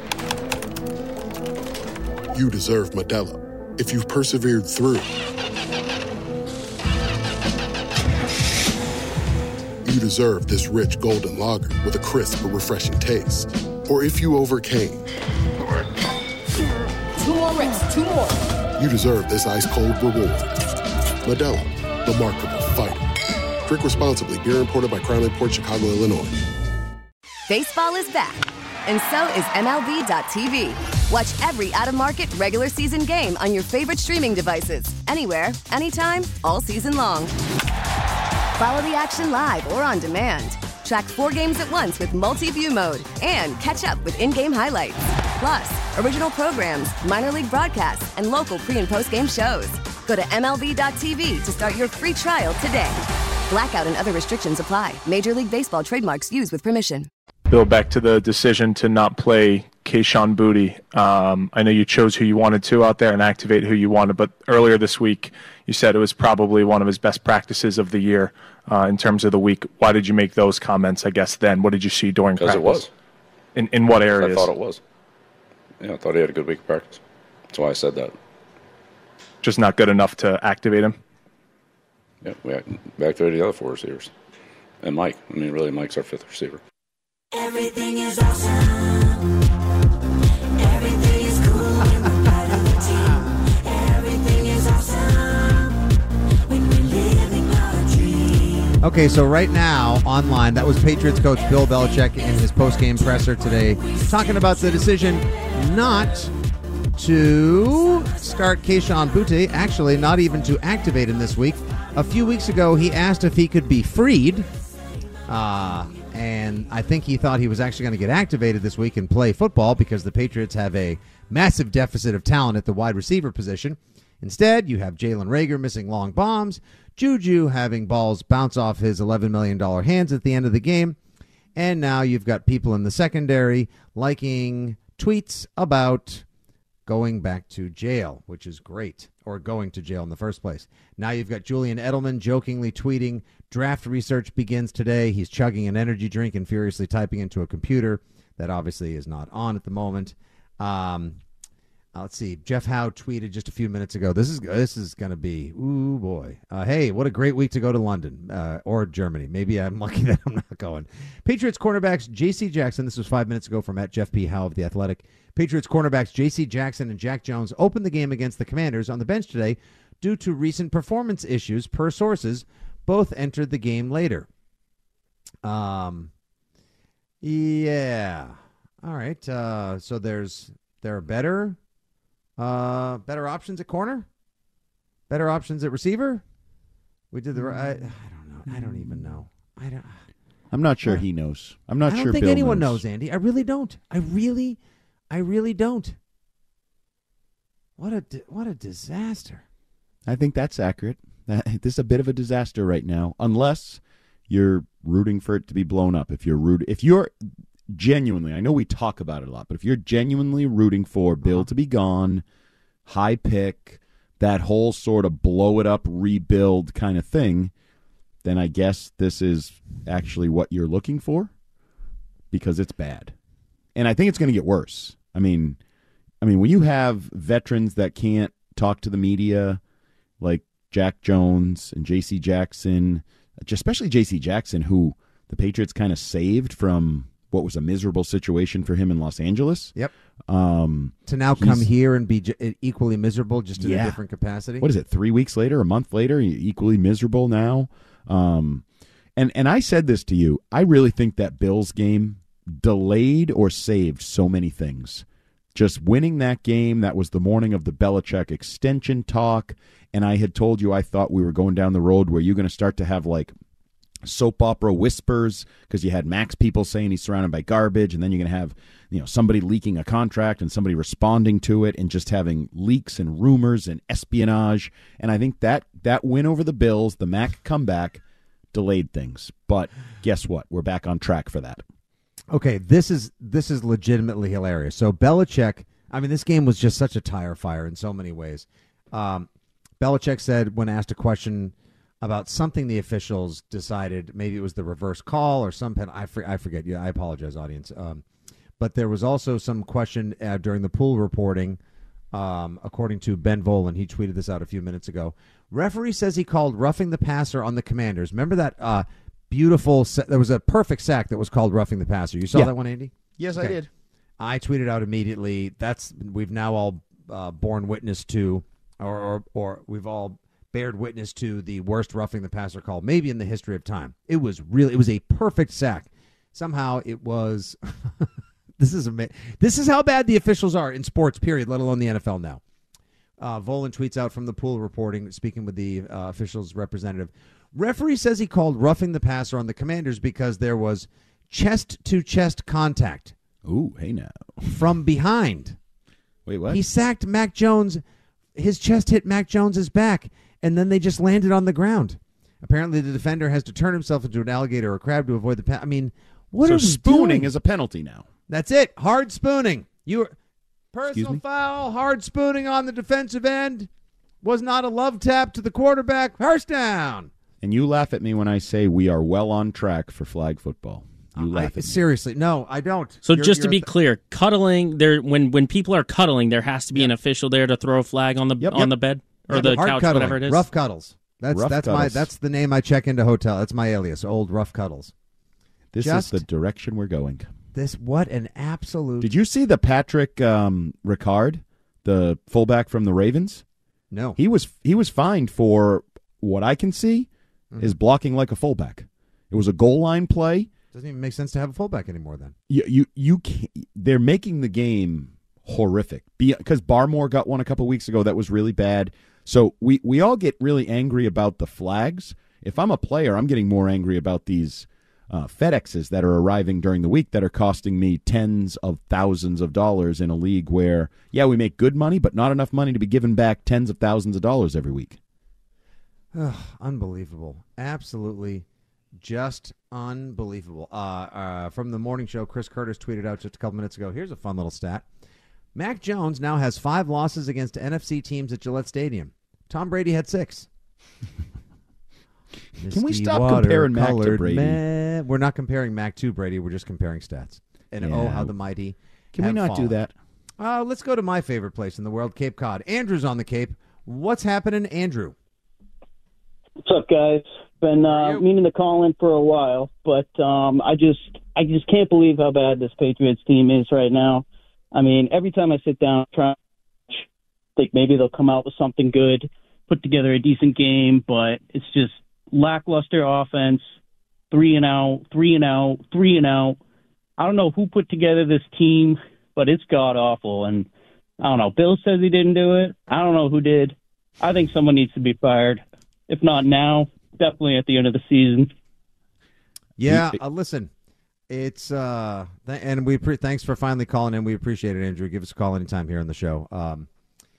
S22: you deserve Modelo, if you've persevered through, you deserve this rich golden lager with a crisp but refreshing taste. Or if you overcame,
S23: Two more reps, two more.
S22: you deserve this ice cold reward. Modelo, the Markable Fighter. Drink responsibly. Beer imported by Crown Imports, Chicago, Illinois.
S24: Baseball is back, and so is M L B dot T V. Watch every out-of-market regular season game on your favorite streaming devices, anywhere, anytime, all season long. Follow the action live or on demand. Track four games at once with multi-view mode and catch up with in-game highlights. Plus, original programs, minor league broadcasts, and local pre- and post-game shows. Go to M L B dot T V to start your free trial today. Blackout and other restrictions apply. Major League Baseball trademarks used with permission.
S25: Bill, back to the decision to not play Kayshon Boutte. Um, I know you chose who you wanted to out there and activate who you wanted, but earlier this week you said it was probably one of his best practices of the year uh, in terms of the week. Why did you make those comments, I guess, then? What did you see during practice?
S26: Because it was.
S25: In, in what areas?
S26: I thought it was. Yeah, I thought he had a good week of practice. That's why I said that.
S25: Just not good enough to activate him?
S26: Yeah, we activated the other four receivers. And Mike. I mean, really, Mike's our fifth receiver.
S18: Everything is awesome. Everything is cool when we're part of the team. Everything is awesome when we're living our dream.
S9: Okay, so right now, online, that was Patriots coach Bill Belichick in his post-game presser today, talking about the decision not to start Kayshon Boutte, actually not even to activate him this week. A few weeks ago, he asked if he could be freed Uh, and I think he thought he was actually going to get activated this week and play football because the Patriots have a massive deficit of talent at the wide receiver position. Instead, you have Jalen Reagor missing long bombs, Juju having balls bounce off his eleven million dollars hands at the end of the game, and now you've got people in the secondary liking tweets about going back to jail, which is great, or going to jail in the first place. Now you've got Julian Edelman jokingly tweeting, draft research begins today. He's chugging an energy drink and furiously typing into a computer that obviously is not on at the moment. Um, uh, let's see. Jeff Howe tweeted just a few minutes ago. This is this is going to be, ooh, boy. Uh, hey, what a great week to go to London uh, or Germany. Maybe I'm lucky that I'm not going. Patriots cornerbacks J C Jackson. This was five minutes ago from at Jeff P. Howe of The Athletic. Patriots cornerbacks J C Jackson and Jack Jones opened the game against the Commanders on the bench today due to recent performance issues. Per sources, both entered the game later. Um, yeah. All right. Uh, so there's there are better, uh, better options at corner, better options at receiver. We did the. I, I don't know. I don't even know. I don't.
S11: I'm not sure he knows. I'm not
S9: I don't
S11: sure
S9: think
S11: Bill
S9: anyone
S11: knows.
S9: knows, Andy. I really don't. I really, I really don't. What a di- what a disaster.
S11: I think that's accurate. That- This is a bit of a disaster right now, unless you're rooting for it to be blown up. If you're root, if you're genuinely, I know we talk about it a lot, but if you're genuinely rooting for Bill to be gone, high pick, that whole sort of blow it up, rebuild kind of thing, then I guess this is actually what you're looking for, because it's bad. And I think it's going to get worse. I mean, I mean, when you have veterans that can't talk to the media, like Jack Jones and J C Jackson, especially J C Jackson, who the Patriots kind of saved from what was a miserable situation for him in Los Angeles.
S9: Yep.
S11: Um,
S9: To now come here and be j- equally miserable, just in
S11: Yeah.
S9: a different capacity.
S11: What is it? Three weeks later, a month later, equally miserable now. Um, and and I said this to you. I really think that Bills game delayed or saved so many things. Just winning that game, that was the morning of the Belichick extension talk, and I had told you I thought we were going down the road where you're going to start to have like soap opera whispers because you had Max people saying he's surrounded by garbage, and then you're going to have, you know, somebody leaking a contract and somebody responding to it, and just having leaks and rumors and espionage. And I think that that win over the Bills, the Mac comeback, delayed things. But guess what? We're back on track for that.
S9: Okay, this is this is legitimately hilarious. So Belichick, I mean, this game was just such a tire fire in so many ways. Um, Belichick said when asked a question about something the officials decided, maybe it was the reverse call or some pen. I, for, I forget. Yeah, I apologize, audience. Um, but there was also some question uh, during the pool reporting, um, according to Ben Volen. He tweeted this out a few minutes ago. Referee says he called roughing the passer on the Commanders. Remember that uh, beautiful, sa- there was a perfect sack that was called roughing the passer. You saw
S11: Yeah.
S9: that one, Andy?
S11: Yes, I
S9: Okay.
S11: did.
S9: I tweeted out immediately. That's we've now all uh, borne witness to, or, or or we've all bared witness to the worst roughing the passer call maybe in the history of time. It was really, it was a perfect sack. Somehow it was. this is ama- This is how bad the officials are in sports. Period. Let alone the N F L now. Uh, Volen tweets out from the pool reporting, speaking with the uh, officials representative. Referee says he called roughing the passer on the Commanders because there was chest-to-chest contact.
S11: Ooh, hey now.
S9: From behind.
S11: Wait, what?
S9: He sacked Mac Jones. His chest hit Mac Jones's back, and then they just landed on the ground. Apparently, the defender has to turn himself into an alligator or a crab to avoid the pass. I mean, what
S11: so
S9: are we
S11: spooning
S9: doing?
S11: is a penalty now.
S9: That's it. Hard spooning. You were
S11: Excuse
S9: personal
S11: me?
S9: foul. Hard spooning on the defensive end. Was not a love tap to the quarterback. First down.
S11: And you laugh at me when I say we are well on track for flag football. You laugh
S9: I,
S11: at me.
S9: seriously, no, I don't.
S13: So
S9: You're-
S13: just to
S9: you're
S13: be
S9: a th-
S13: clear, cuddling there when when people are cuddling, there has to be an official there to throw a flag on the on
S9: Yep.
S13: the bed or
S9: Yeah,
S13: the
S9: hard
S13: couch,
S9: cuddling.
S13: whatever it is.
S9: Rough cuddles. That's
S11: Rough
S9: that's my
S11: cuddles.
S9: that's the name I check into hotel. That's my alias. Old rough cuddles.
S11: This
S9: Just
S11: is the direction we're going.
S9: This what an absolute.
S11: Did you see the Patrick um, Ricard, the fullback from the Ravens?
S9: No.
S11: He was he was fined for what I can see
S9: Mhm.
S11: is blocking like a fullback. It was a goal line play.
S9: Doesn't even make sense to have a fullback anymore. Then
S11: You you you can't, they're making the game horrific because Barmore got one a couple weeks ago that was really bad. So we we all get really angry about the flags. If I'm a player, I'm getting more angry about these uh, FedExes that are arriving during the week that are costing me tens of thousands of dollars in a league where, yeah, we make good money, but not enough money to be given back tens of thousands of dollars every week.
S9: Ugh, unbelievable. Absolutely just unbelievable. Uh, uh, from the morning show, Chris Curtis tweeted out just a couple minutes ago, here's a fun little stat. Mac Jones now has five losses against N F C teams at Gillette Stadium. Tom Brady had six.
S11: Can we stop comparing Mac to Brady?
S9: Man. We're not comparing Mac to Brady. We're just comparing stats. And
S11: Yeah.
S9: oh, how the mighty
S11: Can we
S9: have
S11: not do
S9: fallen.
S11: that?
S9: Uh, let's go to my favorite place in the world, Cape Cod. Andrew's on the Cape. What's happening, Andrew?
S1: What's up, guys? Been uh, meaning to call in for a while, but um, I just I just can't believe how bad this Patriots team is right now. I mean, every time I sit down, try think maybe they'll come out with something good, put together a decent game, but it's just lackluster offense, three and out, three and out, three and out. I don't know who put together this team, but it's god awful. And I don't know. Bill says he didn't do it. I don't know who did. I think someone needs to be fired. If not now, definitely at the end of the season.
S9: Yeah, uh, listen, it's uh, th- and we pre- thanks for finally calling in. We appreciate it, Andrew. Give us a call anytime here on the show. Um,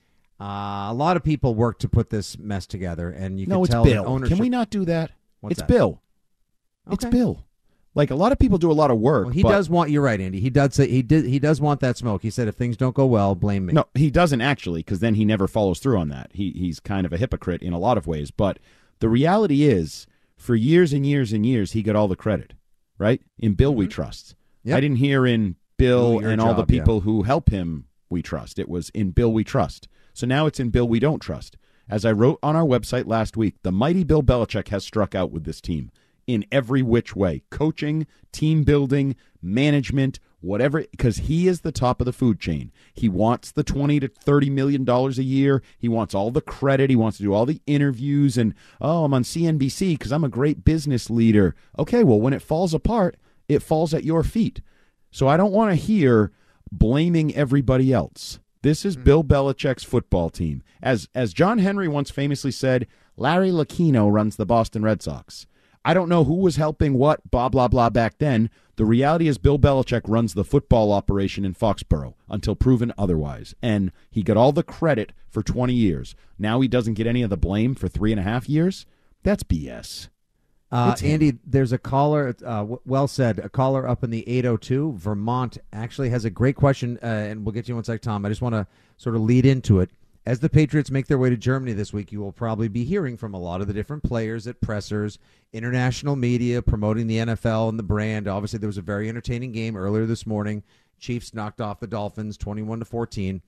S9: uh, a lot of people worked to put this mess together, and you
S11: No,
S9: can
S11: it's
S9: tell that
S11: Bill.
S9: ownership.
S11: Can we not do that?
S9: What's
S11: it's
S9: that?
S11: Bill. It's Bill. Like, a lot of people do a lot of work.
S9: Well, he
S11: but-
S9: does want. You're right, Andy. He does say he did. He does want that smoke. He said, if things don't go well, blame me.
S11: No, he doesn't actually, because then he never follows through on that. He He's kind of a hypocrite in a lot of ways. But the reality is, for years and years and years, he got all the credit, right? In Bill we trust.
S9: Yep.
S11: I didn't hear in Bill
S9: Do your
S11: and all the
S9: job, yeah.
S11: people who help him we trust. It was in Bill we trust. So now it's in Bill we don't trust. As I wrote on our website last week, the mighty Bill Belichick has struck out with this team in every which way. Coaching, team building, management, whatever, because he is the top of the food chain. He wants the twenty to thirty million dollars a year. He wants all the credit. He wants to do all the interviews and, oh, I'm on C N B C because I'm a great business leader. Okay, well, when it falls apart, it falls at your feet. So I don't want to hear blaming everybody else. This is Bill Belichick's football team. As as John Henry once famously said, Larry Lucchino runs the Boston Red Sox. I don't know who was helping what, blah, blah, blah back then. The reality is Bill Belichick runs the football operation in Foxborough until proven otherwise. And he got all the credit for twenty years. Now he doesn't get any of the blame for three and a half years? That's B S.
S9: Uh,
S11: It's him.
S9: Andy, there's a caller, uh, w- well said, a caller up in the eight oh two. Vermont actually has a great question, uh, and we'll get to you in one sec, Tom. I just want to sort of lead into it. As the Patriots make their way to Germany this week, you will probably be hearing from a lot of the different players at pressers, international media promoting the N F L and the brand. Obviously, there was a very entertaining game earlier this morning. Chiefs knocked off the Dolphins twenty-one to fourteen.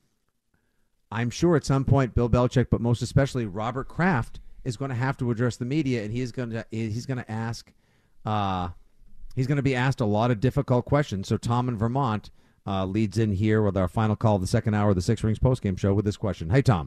S9: I'm sure at some point Bill Belichick, but most especially Robert Kraft, is going to have to address the media, and he is going to he's going to ask, uh, he's going to be asked a lot of difficult questions. So Tom in Vermont uh, leads in here with our final call of the second hour of the Six Rings postgame show with this question. Hey, Tom.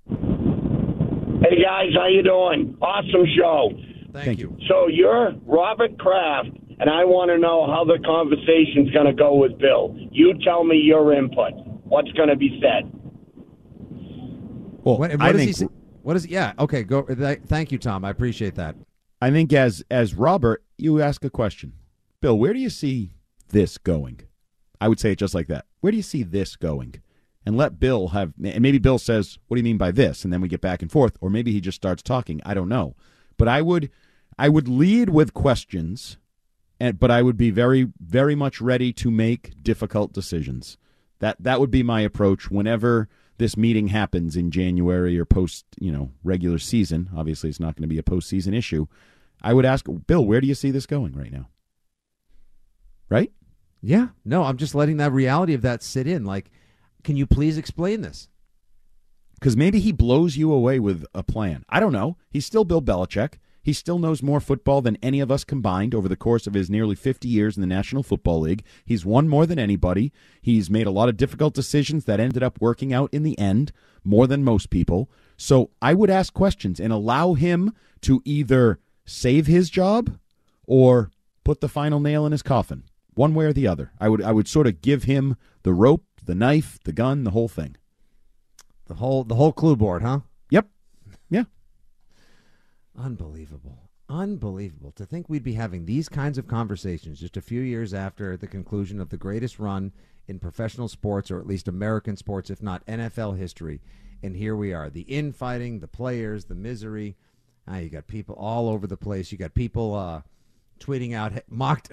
S2: Hey guys, how you doing? Awesome show.
S9: Thank, Thank you.
S2: So you're Robert Kraft, and I want to know how the conversation's going to go with Bill. You tell me your input. What's going to be said?
S11: Well,
S9: What, what
S11: I
S9: does
S11: think
S9: he say? What is? Yeah. Okay. Go. Th- thank you, Tom. I appreciate that.
S11: I think as as Robert, you ask a question. Bill, where do you see this going? I would say it just like that. Where do you see this going? And let Bill have, and maybe Bill says, what do you mean by this? And then we get back and forth, or maybe he just starts talking. I don't know. But I would I would lead with questions, and but I would be very, very much ready to make difficult decisions. That that would be my approach whenever this meeting happens in January or post, you know, regular season. Obviously, it's not going to be a postseason issue. I would ask, Bill, where do you see this going right now? Right?
S9: Yeah. No, I'm just letting that reality of that sit in. Like, can you please explain this?
S11: Because maybe he blows you away with a plan. I don't know. He's still Bill Belichick. He still knows more football than any of us combined over the course of his nearly fifty years in the National Football League. He's won more than anybody. He's made a lot of difficult decisions that ended up working out in the end, more than most people. So I would ask questions and allow him to either save his job or put the final nail in his coffin, one way or the other. I would I would sort of give him the rope, the knife, the gun, the whole thing.
S9: The whole the whole clue board, huh?
S11: Yep. Yeah.
S9: Unbelievable. Unbelievable to think we'd be having these kinds of conversations just a few years after the conclusion of the greatest run in professional sports, or at least American sports, if not N F L history. And here we are, the infighting, the players, the misery. Ah, you got people all over the place. You got people uh, tweeting out, mocked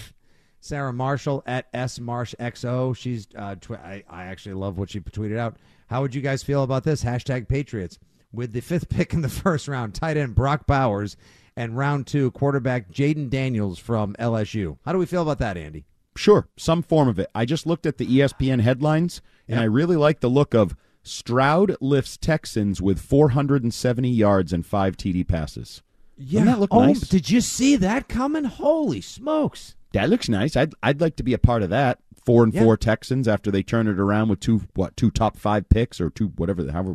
S9: Sarah Marshall at S Marsh X O. She's, uh, tw- I, I actually love what she tweeted out. How would you guys feel about this? Hashtag Patriots. With the fifth pick in the first round, tight end Brock Bowers, and round two, quarterback Jaden Daniels from L S U. How do we feel about that, Andy?
S11: Sure, some form of it. I just looked at the E S P N headlines, and
S9: Yep.
S11: I really like the look of Stroud lifts Texans with four hundred seventy yards and five T D passes.
S9: Yeah.
S11: Doesn't that look
S9: oh,
S11: nice?
S9: Did you see that coming? Holy smokes.
S11: That looks nice. I'd I'd like to be a part of that. Four and
S9: Yeah.
S11: four Texans after they turn it around with two what two top five picks or two whatever however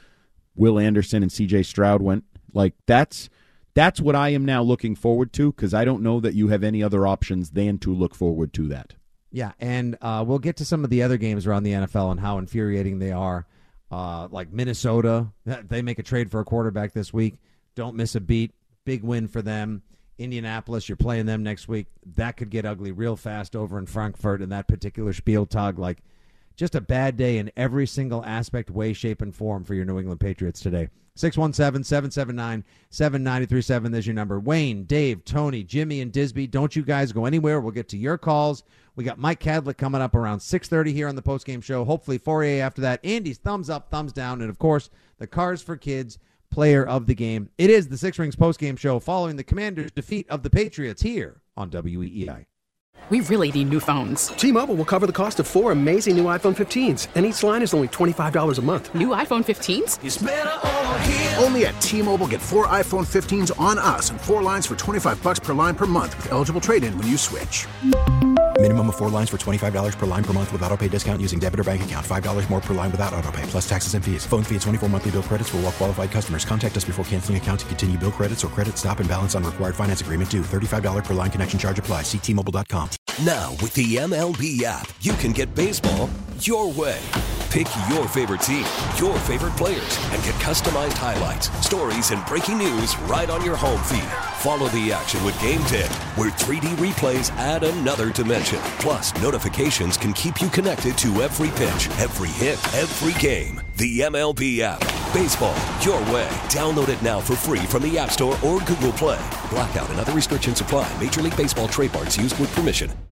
S11: Will Anderson and C J Stroud went. Like that's that's what I am now looking forward to, because I don't know that you have any other options than to look forward to that.
S9: Yeah, and uh, we'll get to some of the other games around the N F L and how infuriating they are. Uh, like Minnesota, they make a trade for a quarterback this week. Don't miss a beat. Big win for them. Indianapolis, you're playing them next week. That could get ugly real fast over in Frankfurt in that particular Spieltag. Like, just a bad day in every single aspect, way, shape, and form for your New England Patriots today. six one seven, seven seven nine, seven nine three seven is your number. Wayne, Dave, Tony, Jimmy, and Disby, don't you guys go anywhere. We'll get to your calls. We got Mike Cadlick coming up around six thirty here on the postgame show. Hopefully four A after that. Andy's thumbs up, thumbs down, and, of course, the Cars for Kids player of the game. It is the Six Rings postgame show following the Commanders' defeat of the Patriots here on W E E I.
S3: We really need new phones.
S6: T-Mobile will cover the cost of four amazing new iPhone fifteens, and each line is only twenty-five dollars a month.
S3: New iPhone fifteens?
S4: It's better over here. Only at T-Mobile, get four iPhone fifteens on us and four lines for twenty-five bucks per line per month with eligible trade-in when you switch.
S5: Minimum of four lines for twenty-five dollars per line per month with autopay discount using debit or bank account. five dollars more per line without autopay, plus taxes and fees. Phone fee at twenty-four monthly bill credits for well-qualified customers. Contact us before canceling account to continue bill credits or credit stop and balance on required finance agreement due. thirty-five dollars per line connection charge applies. See T Mobile dot com.
S8: Now, with the M L B app, you can get baseball your way. Pick your favorite team, your favorite players, and get customized highlights, stories, and breaking news right on your home feed. Follow the action with Game ten, where three D replays add another dimension. Plus, notifications can keep you connected to every pitch, every hit, every game. The M L B app. Baseball your way. Download it now for free from the App Store or Google Play. Blackout and other restrictions apply. Major League Baseball trademarks used with permission.